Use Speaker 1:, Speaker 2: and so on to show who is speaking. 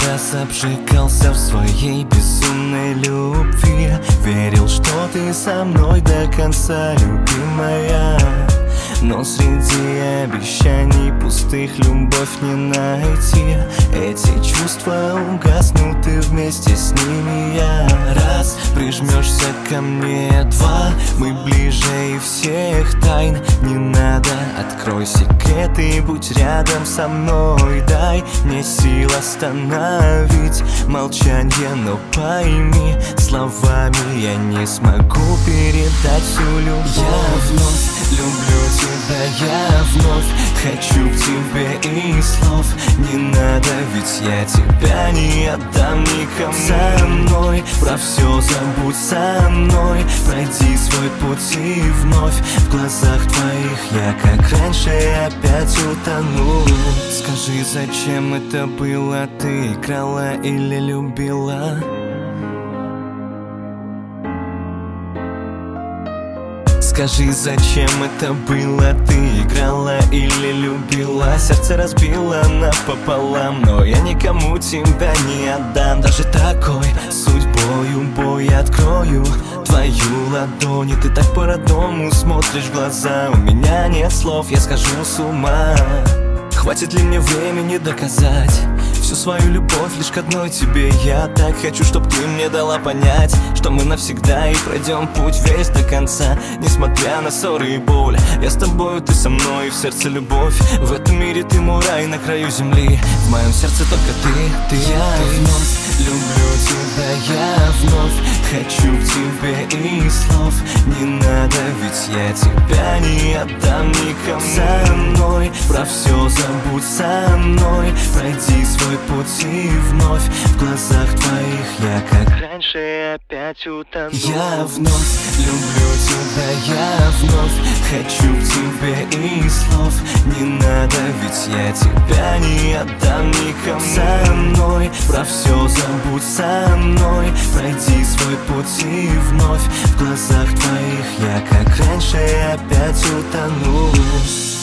Speaker 1: раз обжигался в своей безумной любви. Верил, что ты со мной до конца, любимая. Но среди обещаний пустых любовь не найти. Эти чувства угаснут, и вместе с ними я. Раз, прижмешься ко мне, два, мы ближе и всех тайн не надо. Открой секреты и будь рядом со мной. Дай мне сил остановить молчание, но пойми, словами я не смогу передать всю любовь. Я вновь люблю тебя, я вновь хочу к тебе, и слов не надо, ведь я тебя не отдам никому. Со мной про все забудь, со мной пройди свой путь, и вновь в глазах твоих я, как раньше, опять утону. Скажи, зачем это было? Ты играла или любила? Скажи, зачем это было? Ты играла или любила? Сердце разбило напополам, но я никому тебя не отдам. Даже такой судьбою бой открою твою ладонь, и ты так по-родному смотришь в глаза. У меня нет слов, я схожу с ума. Хватит ли мне времени доказать всю свою любовь лишь к одной тебе? Я так хочу, чтоб ты мне дала понять, что мы навсегда и пройдем путь весь до конца. Несмотря на ссоры и боль, я с тобою, ты со мной, и в сердце любовь. В этом мире ты мой рай на краю земли, в моем сердце только ты. Я вновь люблю тебя, я вновь хочу к тебе, и слов не надо, ведь я тебя не отдам никому. Со мной про все забудь, со мной пройди свой путь, и вновь в глазах твоих я, как раньше, опять утону. Я вновь люблю тебя, я вновь хочу к тебе, и слов не надо, ведь я тебя не отдам никому. Со мной про все забудь, со мной пройди свой путь, и вновь в глазах твоих я, как раньше, опять утону.